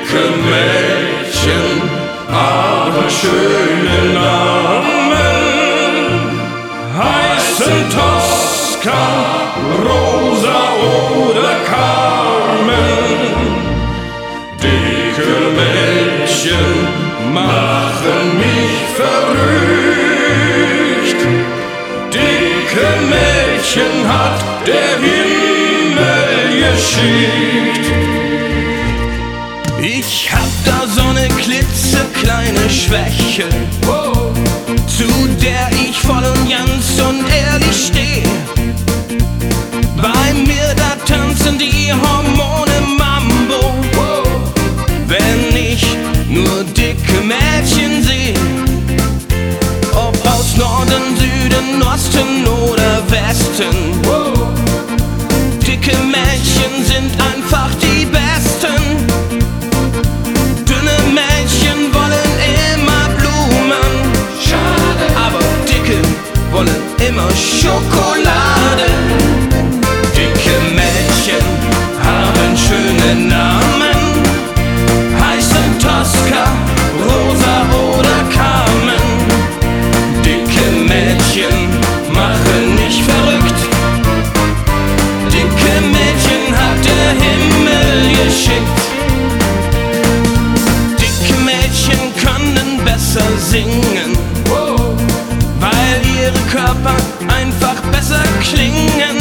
Dicke Mädchen, aber schöne Namen, heißen Tosca, Rosa oder Carmen. Dicke Mädchen machen mich verrückt. Dicke Mädchen hat der Himmel geschickt. Ich hab da so ne klitzekleine Schwäche, zu der ich voll und ganz und ehrlich steh. Bei mir da tanzen die Hormone Mambo, wenn ich nur dicke Mädchen seh. Ob aus Norden, Süden, Osten oder Westen, dicke Mädchen sind einfach die Besten. Dünne Mädchen wollen immer Blumen, schade, aber dicke wollen immer Schokolade. Dicke Mädchen haben schöne Namen, heißen Tosca, Rosa oder Carmen. Dicke Mädchen machen mich verrückt. Dicke Mädchen hat der Himmel geschickt. Dicke Mädchen können besser singen, weil ihre Körper einfach besser klingen.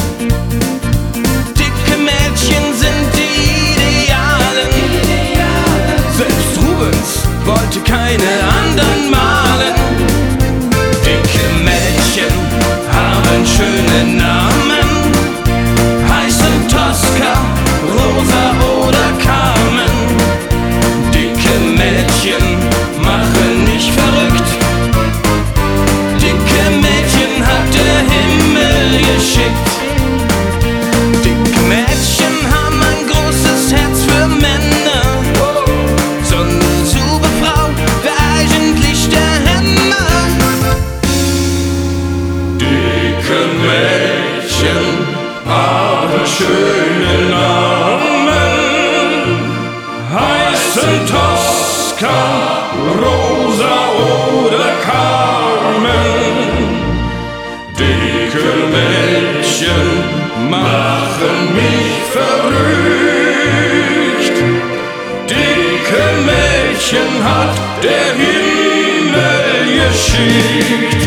Dicke Mädchen sind die Idealen. Selbst Rubens wollte keine anderen malen. Dicke Mädchen haben schöne Namen, heißen Tosca, Rosa oder Carmen. Dicke Mädchen machen mich verrückt. Dicke Mädchen hat der Himmel geschickt. Dicke Mädchen haben ein großes Herz für Männer. So eine super Frau wär eigentlich der Hammer. Dicke Mädchen, aber schöne Namen, heißen Tosca, Rosa oder Carmen. Dicke Mädchen machen mich verrückt. Dicke Mädchen hat der Himmel geschickt.